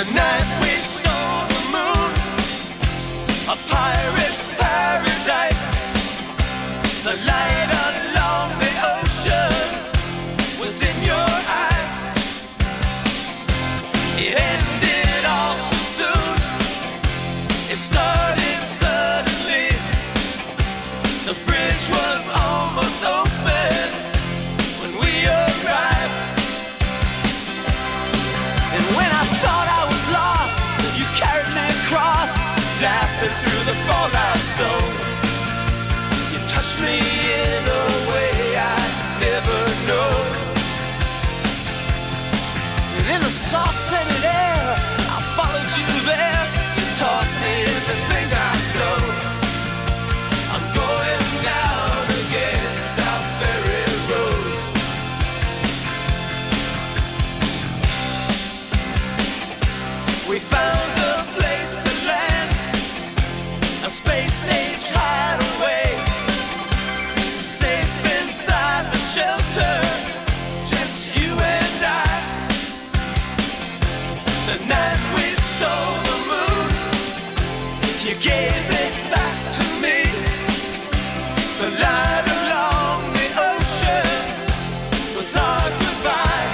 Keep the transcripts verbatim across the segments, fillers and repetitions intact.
The night we stole the moon, a pirate's paradise. The light along the ocean was in your eyes. It ended all too soon. It started suddenly. The bridge was almost open when we arrived. And when I thought I was lost, you carried me across, laughing through the fallout zone. You touched me in a way I never known. And in the soft scented air, I followed you there. You taught me everything I know. I'm going down again, South Ferry Road. We found a place to land, a space-age hideaway, safe inside the shelter, just you and I. The night we stole the moon, you gave it back to me. The light along the ocean was our goodbye.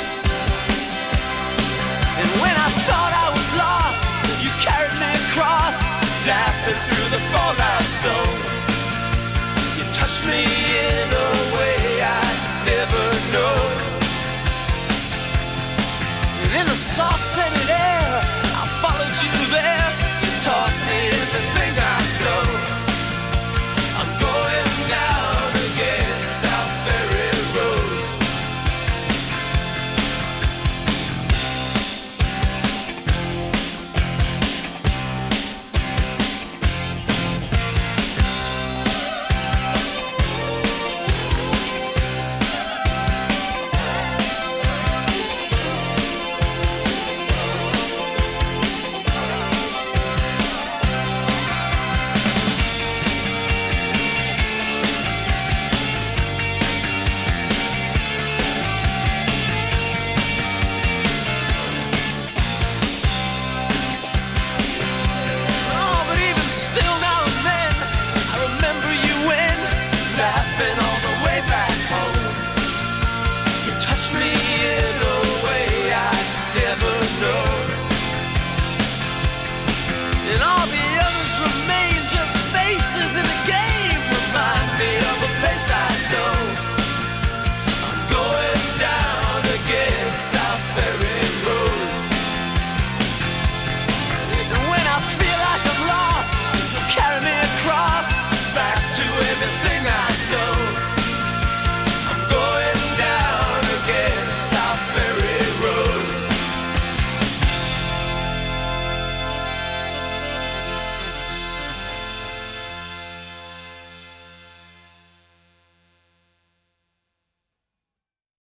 And when I thought I was lost, you carried me across, laughing through the fallout zone. You touched me in a way I never known. And in the soft scented air,